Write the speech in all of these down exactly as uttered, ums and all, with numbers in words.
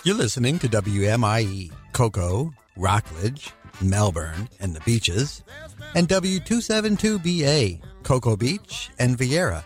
You're listening to W M I E, Cocoa, Rockledge, Melbourne, and the Beaches, and W two seventy-two B A, Cocoa Beach and Vieira.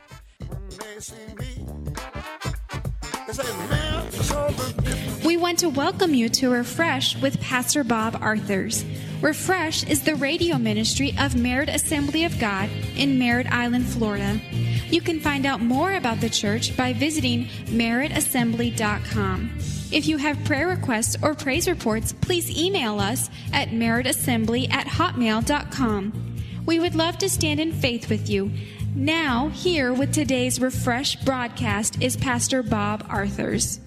We want to welcome you to Refresh with Pastor Bob Arthurs. Refresh is the radio ministry of Merritt Assembly of God in Merritt Island, Florida. You can find out more about the church by visiting merritt assembly dot com. If you have prayer requests or praise reports, please email us at merritt assembly at hotmail dot com. We would love to stand in faith with you. Now, here with today's Refresh broadcast is Pastor Bob Arthurs.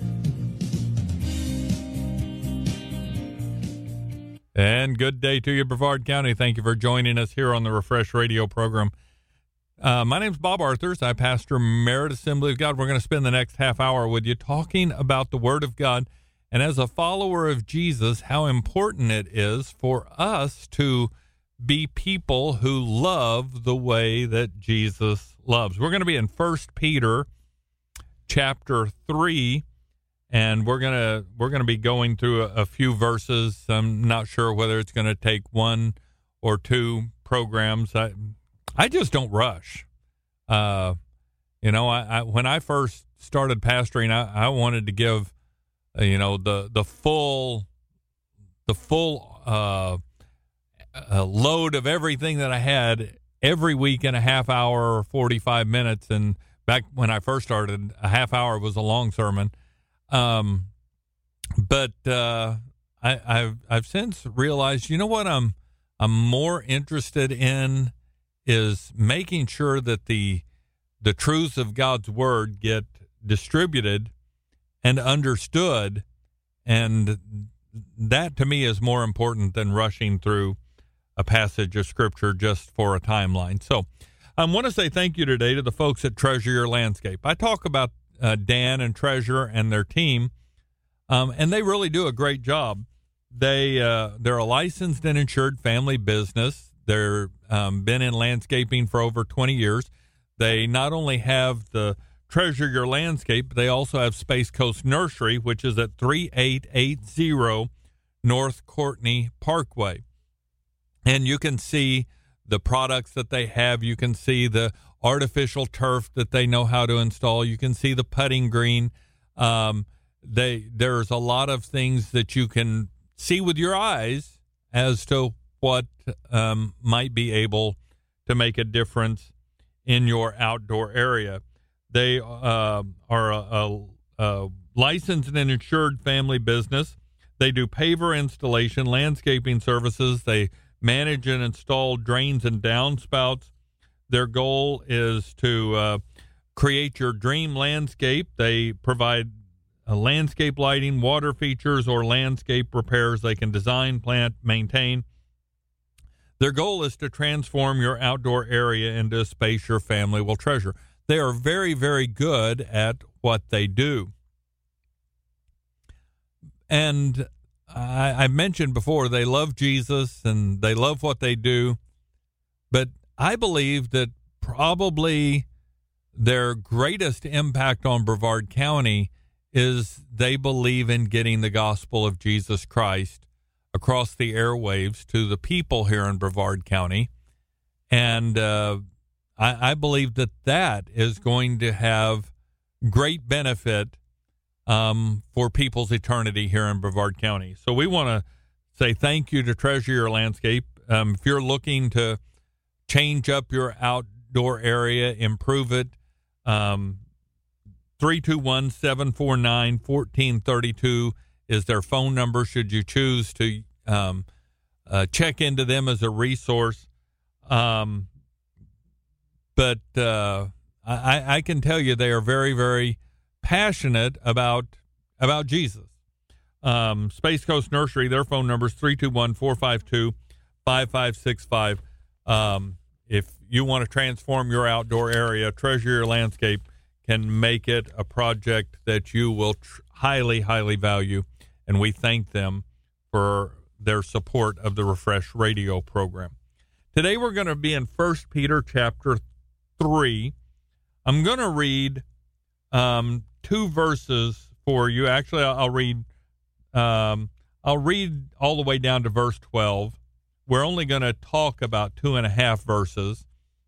And good day to you, Brevard County. Thank you for joining us here on the Refresh Radio program. Uh, my name's Bob Arthurs. I pastor Merritt Assembly of God. We're going to spend the next half hour with you talking about the Word of God. And as a follower of Jesus, how important it is for us to be people who love the way that Jesus loves. We're going to be in First Peter chapter three, and we're going to we're going to be going through a, a few verses. I'm not sure whether it's going to take one or two programs. I I just don't rush. Uh, you know, I, I when I first started pastoring, I, I wanted to give, uh, you know, the the full the full uh, uh, load of everything that I had every week in a half hour or forty-five minutes. And back when I first started, a half hour was a long sermon. Um, but uh, I, I've I've since realized, you know what, I'm I'm more interested in is making sure that the the truths of God's Word get distributed and understood, and that to me is more important than rushing through a passage of Scripture just for a timeline. So I want to say thank you today to the folks at Treasure Your Landscape. I talk about uh, Dan and Treasure and their team, um, and they really do a great job. They uh, they're a licensed and insured family business. They're um, been in landscaping for over twenty years. They not only have the Treasure Your Landscape, but they also have Space Coast Nursery, which is at thirty-eight eighty North Courtney Parkway. And you can see the products that they have. You can see the artificial turf that they know how to install. You can see the putting green. Um, they there's a lot of things that you can see with your eyes as to what um, might be able to make a difference in your outdoor area. They uh, are a, a, a licensed and insured family business. They do paver installation, landscaping services. They manage and install drains and downspouts. Their goal is to uh, create your dream landscape. They provide uh, landscape lighting, water features, or landscape repairs. They can design, plant, maintain. Their goal is to transform your outdoor area into a space your family will treasure. They are very, very good at what they do. And I, I mentioned before, they love Jesus and they love what they do. But I believe that probably their greatest impact on Brevard County is they believe in getting the gospel of Jesus Christ across the airwaves to the people here in Brevard County. And uh, I, I believe that that is going to have great benefit um, for people's eternity here in Brevard County. So we want to say thank you to Treasure Your Landscape. Um, if you're looking to change up your outdoor area, improve it, um, three two one, seven four nine, one four three two is their phone number should you choose to um, uh, check into them as a resource. Um, but uh, I, I can tell you they are very, very passionate about about Jesus. Um, Space Coast Nursery, their phone number is three two one, four five two, five five six five. Um, if you want to transform your outdoor area, Treasure Your Landscape can make it a project that you will tr- highly, highly value. And we thank them for their support of the Refresh Radio program. Today we're going to be in First Peter chapter three. I'm going to read um, two verses for you. Actually, I'll read Um, I'll read all the way down to verse twelve. We're only going to talk about two and a half verses.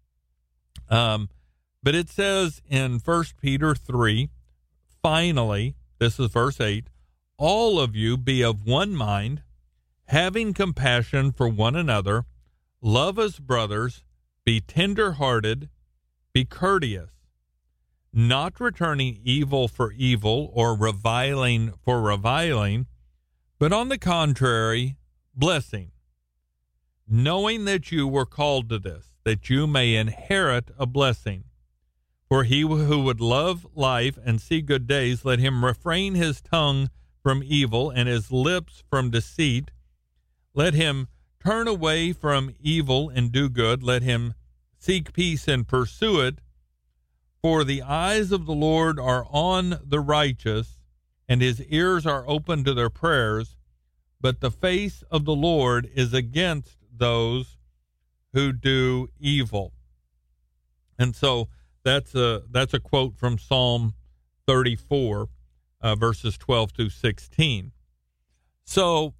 Um, but it says in First Peter three, finally, this is verse eight, all of you be of one mind, having compassion for one another, love as brothers, be tender-hearted, be courteous, not returning evil for evil or reviling for reviling, but on the contrary, blessing, knowing that you were called to this, that you may inherit a blessing. For he who would love life and see good days, let him refrain his tongue from evil and his lips from deceit. Let him turn away from evil and do good. Let him seek peace and pursue it. For the eyes of the Lord are on the righteous, and his ears are open to their prayers. But the face of the Lord is against those who do evil. And so that's a that's a quote from Psalm thirty-four, uh, verses twelve through sixteen. So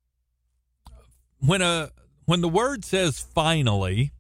when a when the word says finally,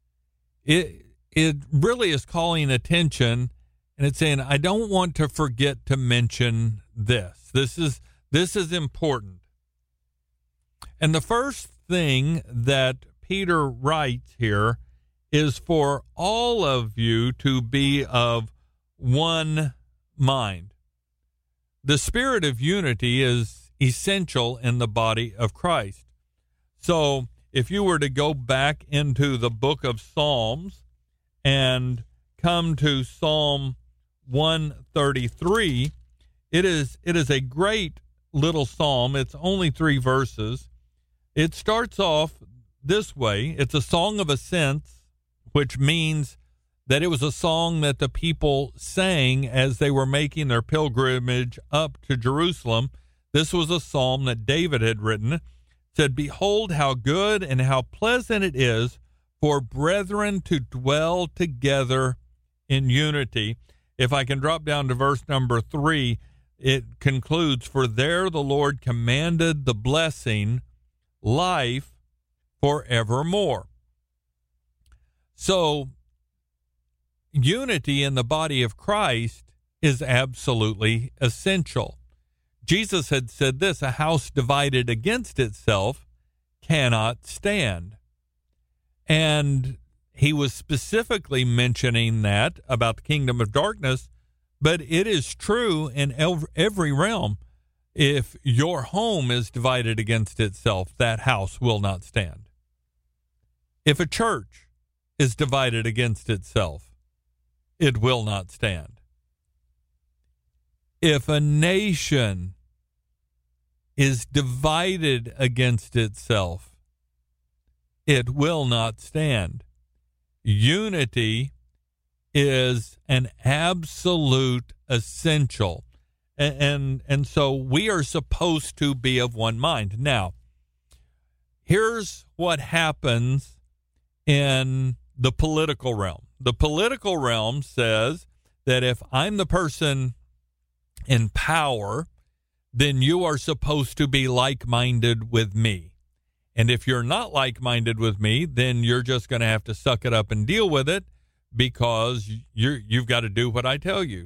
it it really is calling attention, and it's saying, I don't want to forget to mention this. This is this is important. And the first thing that Peter writes here is for all of you to be of one mind. The spirit of unity is essential in the body of Christ. So if you were to go back into the book of Psalms and come to Psalm one thirty-three, it is it is a great little psalm. It's only three verses. It starts off this way. It's a song of ascents, which means that it was a song that the people sang as they were making their pilgrimage up to Jerusalem. This was a psalm that David had written. It said, behold how good and how pleasant it is for brethren to dwell together in unity. If I can drop down to verse number three, it concludes, for there the Lord commanded the blessing, life forevermore. So unity in the body of Christ is absolutely essential. Jesus had said this, a house divided against itself cannot stand. And he was specifically mentioning that about the kingdom of darkness, but it is true in every realm. If your home is divided against itself, that house will not stand. If a church is divided against itself, it will not stand. If a nation is divided against itself, it will not stand. Unity is an absolute essential. And, and and so we are supposed to be of one mind. Now, here's what happens in the political realm. The political realm says that if I'm the person in power, then you are supposed to be like-minded with me. And if you're not like-minded with me, then you're just going to have to suck it up and deal with it, because you're, you've got to do what I tell you.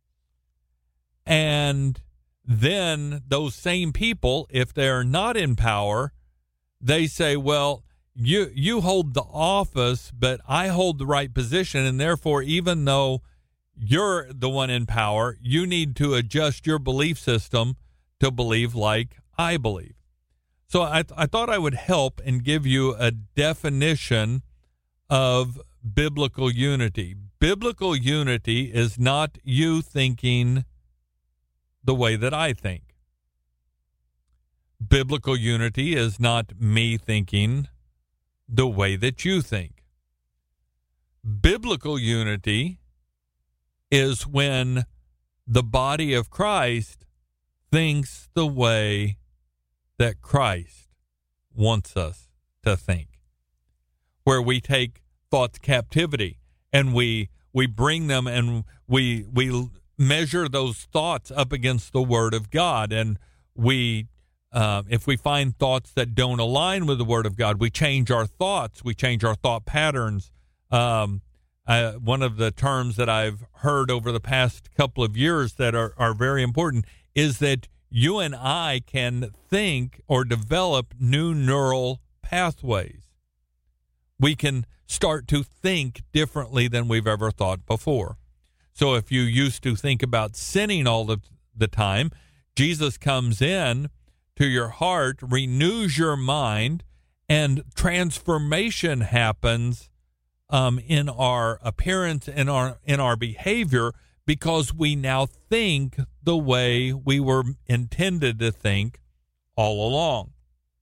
And then those same people, if they're not in power, they say, well, you you hold the office, but I hold the right position, and therefore, even though you're the one in power, you need to adjust your belief system to believe like I believe. So I, th- I thought I would help and give you a definition of biblical unity. Biblical unity is not you thinking the way that I think. Biblical unity is not me thinking the way that you think. Biblical unity is when the body of Christ thinks the way that Christ wants us to think, where we take thoughts captivity and we we bring them and we we measure those thoughts up against the Word of God, and we uh, if we find thoughts that don't align with the Word of God, we change our thoughts, we change our thought patterns. Um, uh, one of the terms that I've heard over the past couple of years that are, are very important is that you and I can think or develop new neural pathways. We can start to think differently than we've ever thought before. So if you used to think about sinning all of the time, Jesus comes in to your heart, renews your mind, and transformation happens um, in our appearance, in our in our behavior, because we now think the way we were intended to think all along.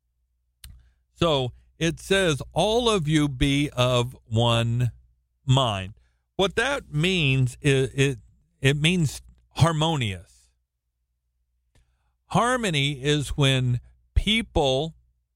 So it says, all of you be of one mind. What that means is it, it means harmonious. Harmony is when people,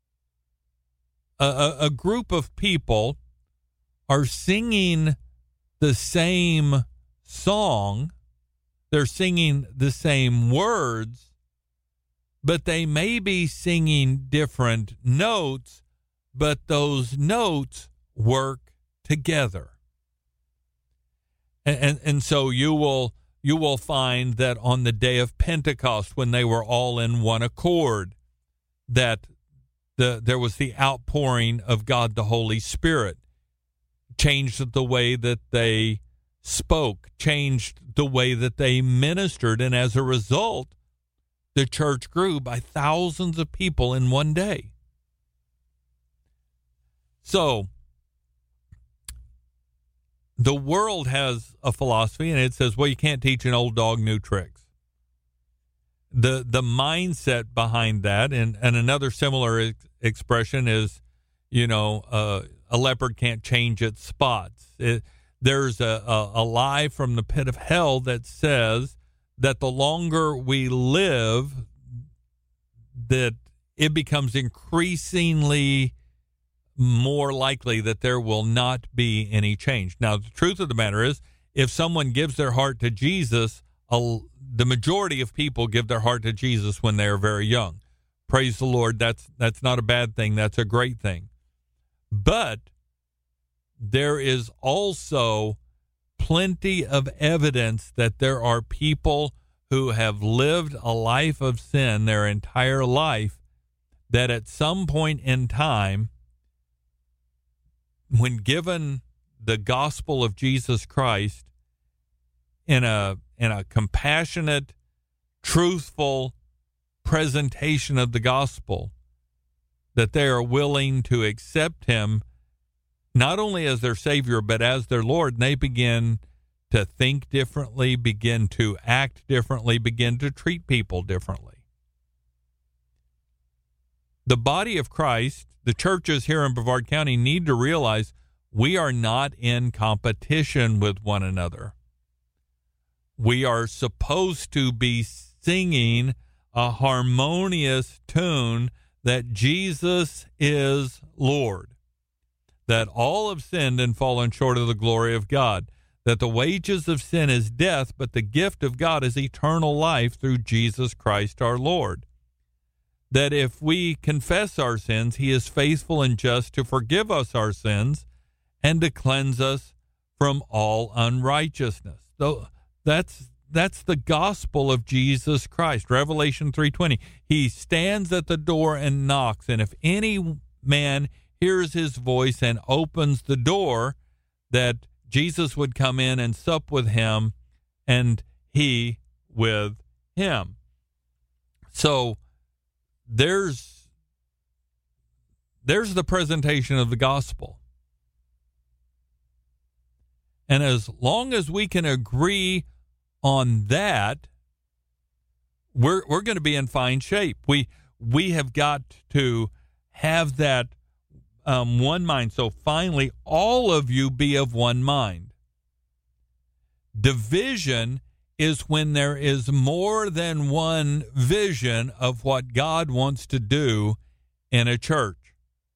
a, a group of people, are singing the same song, they're singing the same words, but they may be singing different notes, but those notes work together. And, and, and so you will you will find that on the day of Pentecost, when they were all in one accord, that the there was the outpouring of God the Holy Spirit, changed the way that they spoke, changed the way that they ministered, and as a result, the church grew by thousands of people in one day. So, the world has a philosophy, and it says, well, you can't teach an old dog new tricks. The the mindset behind that, and, and another similar ex- expression is, you know, uh, a leopard can't change its spots. It, there's a, a, a lie from the pit of hell that says that the longer we live, that it becomes increasingly more likely that there will not be any change. Now, the truth of the matter is, if someone gives their heart to Jesus, a, the majority of people give their heart to Jesus when they are very young. Praise the Lord. That's that's not a bad thing. That's a great thing. But there is also plenty of evidence that there are people who have lived a life of sin their entire life, that at some point in time, when given the gospel of Jesus Christ in a in a compassionate, truthful presentation of the gospel, that they are willing to accept him not only as their Savior, but as their Lord, and they begin to think differently, begin to act differently, begin to treat people differently. The body of Christ, the churches here in Brevard County, need to realize we are not in competition with one another. We are supposed to be singing a harmonious tune that Jesus is Lord, that all have sinned and fallen short of the glory of God, that the wages of sin is death, but the gift of God is eternal life through Jesus Christ our Lord. That if we confess our sins, he is faithful and just to forgive us our sins and to cleanse us from all unrighteousness. So that's that's the gospel of Jesus Christ. Revelation three twenty. He stands at the door and knocks, and if any man hears his voice and opens the door, that Jesus would come in and sup with him and he with him. So There's there's the presentation of the gospel. And as long as we can agree on that, we're we're going to be in fine shape. We we have got to have that um, one mind. So finally, all of you be of one mind. Division is when there is more than one vision of what God wants to do in a church.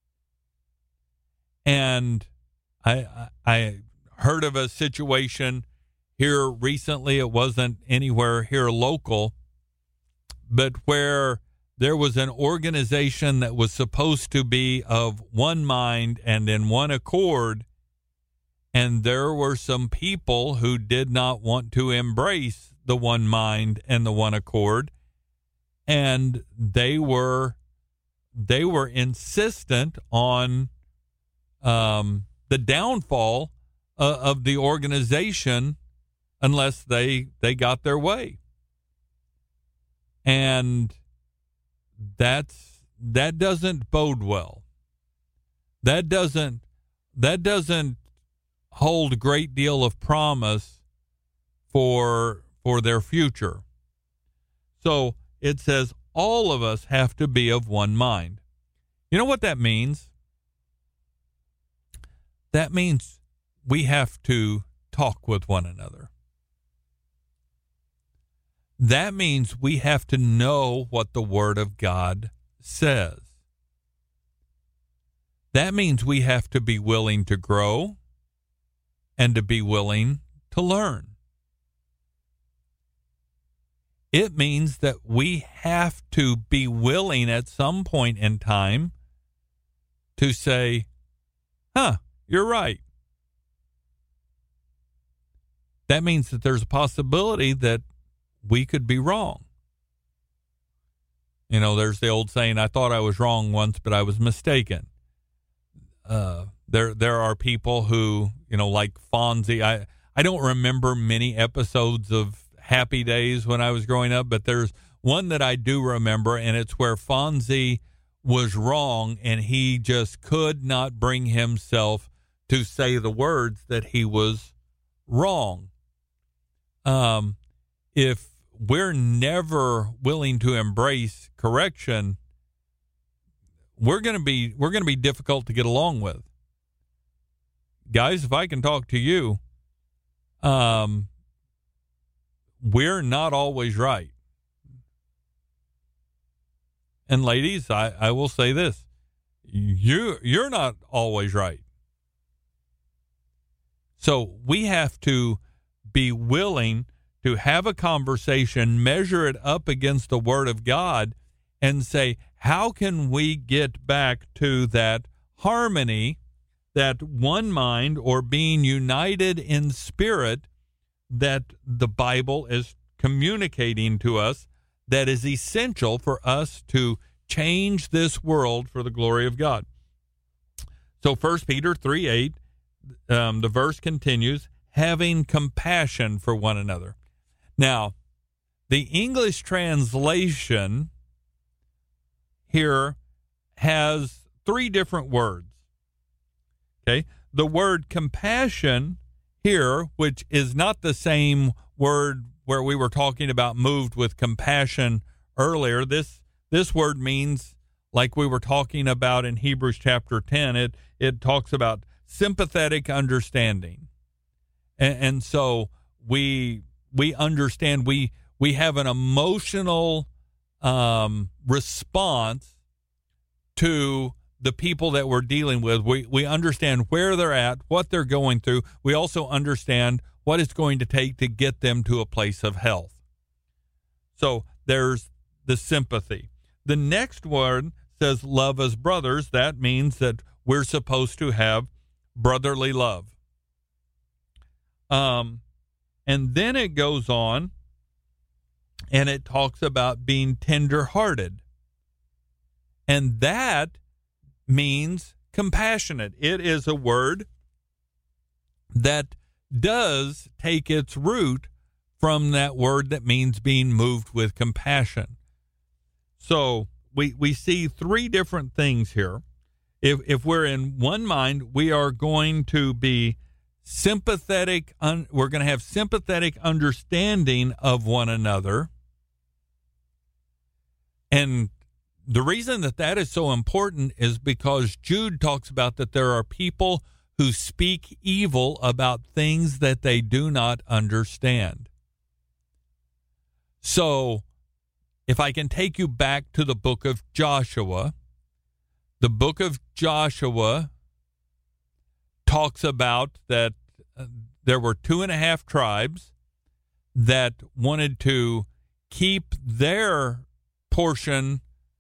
And I I heard of a situation here recently. It wasn't anywhere here local, but where there was an organization that was supposed to be of one mind and in one accord, and there were some people who did not want to embrace the one mind and the one accord, and they were they were insistent on um, the downfall uh, of the organization unless they they got their way. And that's that doesn't bode well. That doesn't that doesn't hold a great deal of promise for for their future. So it says all of us have to be of one mind. You know what that means? That means we have to talk with one another. That means we have to know what the Word of God says. That means we have to be willing to grow and to be willing to learn. It means that we have to be willing at some point in time to say, huh, you're right. That means that there's a possibility that we could be wrong. You know, there's the old saying, I thought I was wrong once, but I was mistaken. Uh, there there are people who, you know, like Fonzie. I, I don't remember many episodes of Happy Days when I was growing up, but there's one that I do remember, and it's where Fonzie was wrong, and he just could not bring himself to say the words that he was wrong. Um, if we're never willing to embrace correction, we're going to be we're going to be difficult to get along with. Guys, if I can talk to you, um, we're not always right. And ladies, I, I will say this. You, you're not always right. So we have to be willing to have a conversation, measure it up against the Word of God, and say, how can we get back to that harmony, that one mind, or being united in spirit that the Bible is communicating to us, that is essential for us to change this world for the glory of God. So First Peter three eight, um, the verse continues, having compassion for one another. Now, the English translation here has three different words. Okay, the word compassion here, which is not the same word where we were talking about moved with compassion earlier. This this word means, like we were talking about in Hebrews chapter ten, it it talks about sympathetic understanding. And, and so we we understand, we we have an emotional um, response to the people that we're dealing with. We we understand where they're at, what they're going through. We also understand what it's going to take to get them to a place of health. So there's the sympathy. The next word says love as brothers. That means that we're supposed to have brotherly love. Um, and then it goes on and it talks about being tender-hearted. And that means compassionate. It is a word that does take its root from that word that means being moved with compassion. So we we see three different things here. If if we're in one mind, we are going to be sympathetic. Un, we're going to have sympathetic understanding of one another. And the reason that that is so important is because Jude talks about that there are people who speak evil about things that they do not understand. So, if I can take you back to the book of Joshua, the book of Joshua talks about that uh, there were two and a half tribes that wanted to keep their portion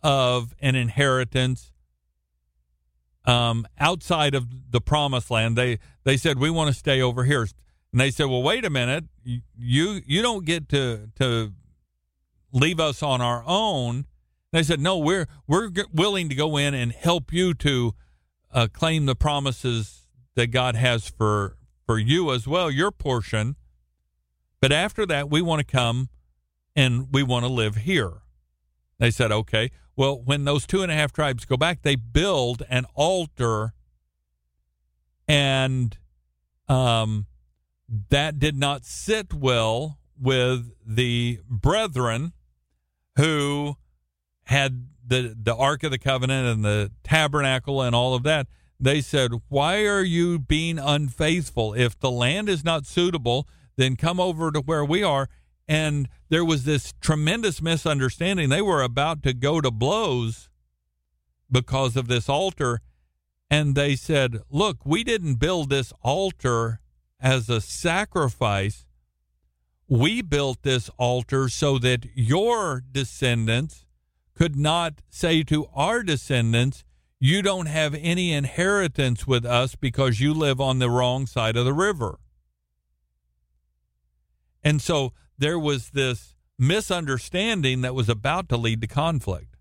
of an inheritance um, outside of the promised land. They they said, we want to stay over here. And they said, well, wait a minute. You you don't get to to leave us on our own. They said, no, we're we're willing to go in and help you to uh, claim the promises that God has for, for you as well, your portion. But after that, we want to come and we want to live here. They said, okay. Well, when those two and a half tribes go back, they build an altar, and um, that did not sit well with the brethren who had the, the Ark of the Covenant and the tabernacle and all of that. They said, why are you being unfaithful? If the land is not suitable, then come over to where we are. And there was this tremendous misunderstanding. They were about to go to blows because of this altar. And they said, look, we didn't build this altar as a sacrifice. We built this altar so that your descendants could not say to our descendants, you don't have any inheritance with us because you live on the wrong side of the river. And so there was this misunderstanding that was about to lead to conflict.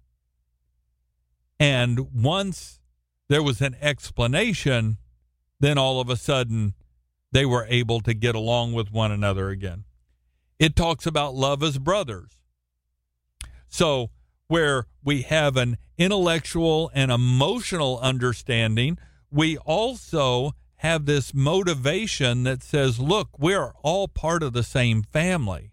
And once there was an explanation, then all of a sudden they were able to get along with one another again. It talks about love as brothers. So where we have an intellectual and emotional understanding, we also have this motivation that says, look, we're all part of the same family.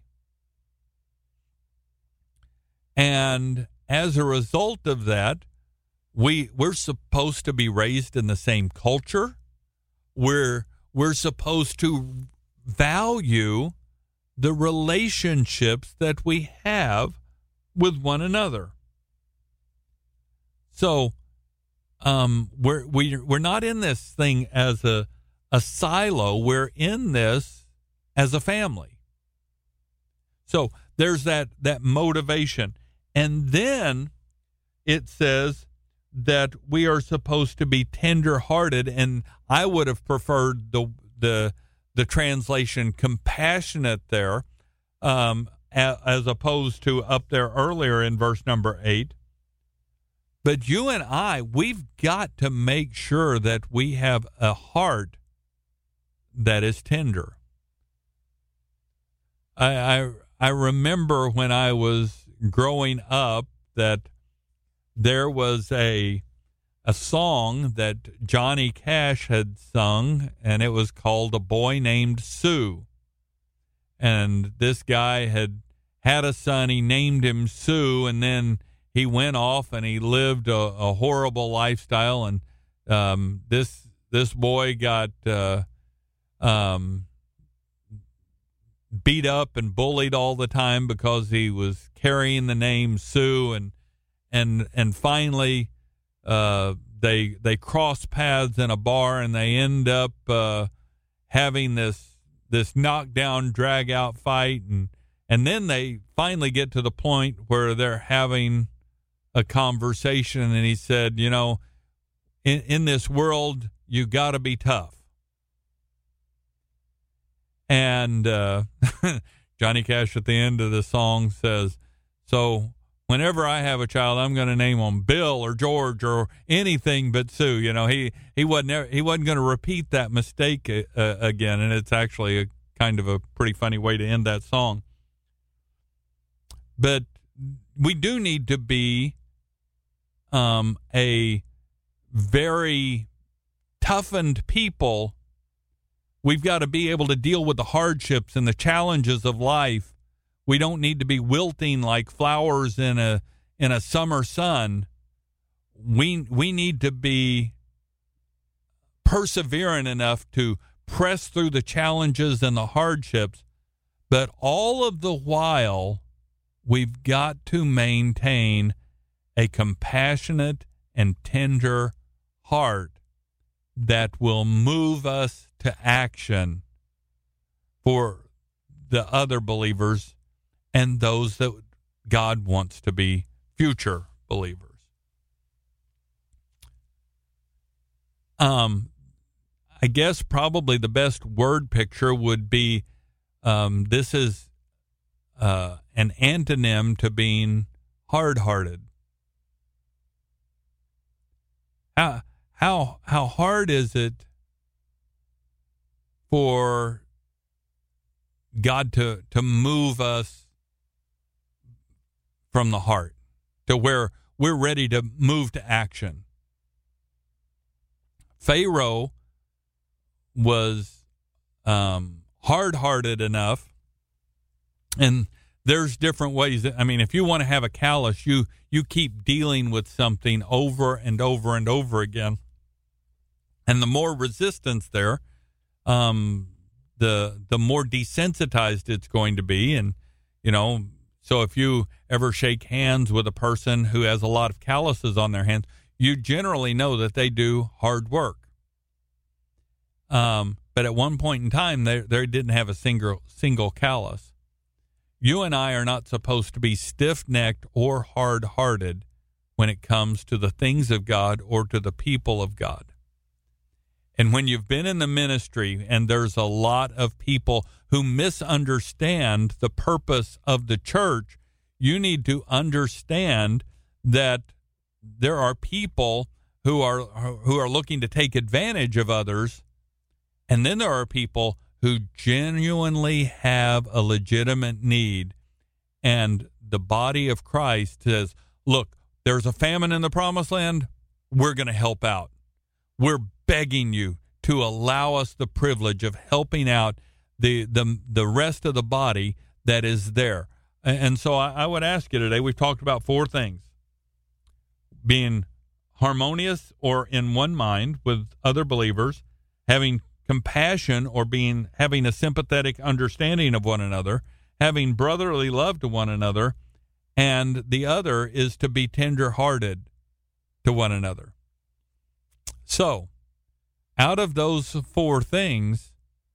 And as a result of that, we, we're supposed to be raised in the same culture. We're, we're supposed to value the relationships that we have with one another. So, Um, we're we're we're not in this thing as a a silo. We're in this as a family. So there's that that motivation, and then it says that we are supposed to be tender-hearted, and I would have preferred the the the translation compassionate there, um, as, as opposed to up there earlier in verse number eight. But you and I, we've got to make sure that we have a heart that is tender. I, I I remember when I was growing up that there was a a song that Johnny Cash had sung, and it was called A Boy Named Sue. And this guy had had a son, he named him Sue, and then he went off and he lived a, a horrible lifestyle, and um, this this boy got uh, um, beat up and bullied all the time because he was carrying the name Sue, and and and finally uh, they they cross paths in a bar, and they end up uh, having this this knockdown, drag out fight, and and then they finally get to the point where they're having a conversation, and he said, you know, in, in this world, you got to be tough. And uh, Johnny Cash at the end of the song says, so whenever I have a child, I'm going to name him Bill or George or anything but Sue. You know, he, he wasn't he wasn't going to repeat that mistake uh, again, and it's actually a kind of a pretty funny way to end that song. But we do need to be um, a very toughened people. We've got to be able to deal with the hardships and the challenges of life. We don't need to be wilting like flowers in a in a summer sun. We we need to be persevering enough to press through the challenges and the hardships, but all of the while, we've got to maintain a compassionate and tender heart that will move us to action for the other believers and those that God wants to be future believers. Um, I guess probably the best word picture would be um, this is uh, an antonym to being hard-hearted. How how how hard is it for God to to move us from the heart to where we're ready to move to action? Pharaoh was um, hard-hearted enough, and there's different ways. That, I mean, if you want to have a callus, you you keep dealing with something over and over and over again, and the more resistance there, um, the the more desensitized it's going to be. And you know, so if you ever shake hands with a person who has a lot of calluses on their hands, you generally know that they do hard work. Um, but at one point in time, they they didn't have a single single callus. You and I are not supposed to be stiff-necked or hard-hearted when it comes to the things of God or to the people of God. And when you've been in the ministry and there's a lot of people who misunderstand the purpose of the church, you need to understand that there are people who are who are looking to take advantage of others, and then there are people who genuinely have a legitimate need, and the body of Christ says, look, there's a famine in the promised land, we're going to help out. We're begging you to allow us the privilege of helping out the the, the rest of the body that is there. And so I, I would ask you today, we've talked about four things: being harmonious or in one mind with other believers, having compassion or being having a sympathetic understanding of one another, having brotherly love to one another, and the other is to be tender-hearted to one another. So, out of those four things,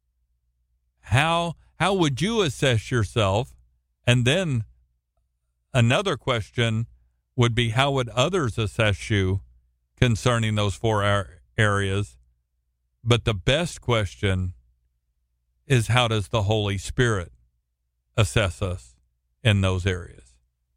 how how would you assess yourself? And then another question would be, how would others assess you concerning those four areas? But the best question is, how does the Holy Spirit assess us in those areas?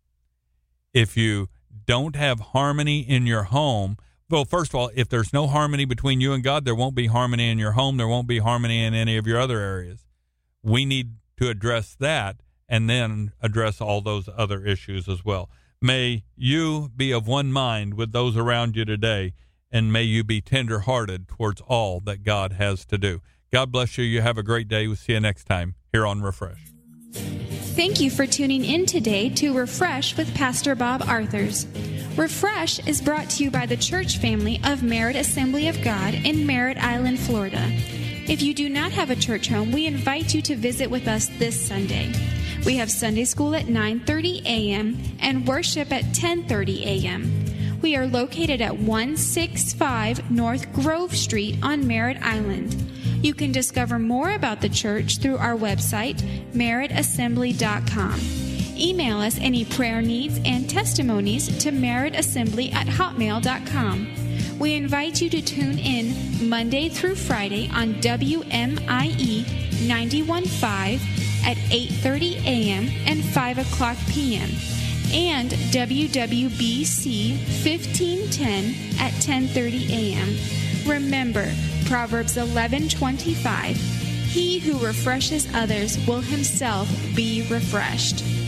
If you don't have harmony in your home, well, first of all, if there's no harmony between you and God, there won't be harmony in your home. There won't be harmony in any of your other areas. We need to address that and then address all those other issues as well. May you be of one mind with those around you today, and may you be tender-hearted towards all that God has to do. God bless you. You have a great day. We'll see you next time here on Refresh. Thank you for tuning in today to Refresh with Pastor Bob Arthurs. Refresh is brought to you by the church family of Merritt Assembly of God in Merritt Island, Florida. If you do not have a church home, we invite you to visit with us this Sunday. We have Sunday school at nine thirty a.m. and worship at ten thirty a.m. We are located at one sixty-five North Grove Street on Merritt Island. You can discover more about the church through our website, merritt assembly dot com. Email us any prayer needs and testimonies to merrittassembly at hotmail dot com. We invite you to tune in Monday through Friday on W M I E ninety-one point five at eight thirty a.m. and five o'clock p.m. and W W B C fifteen ten at ten thirty a.m. Remember, Proverbs eleven twenty-five, he who refreshes others will himself be refreshed.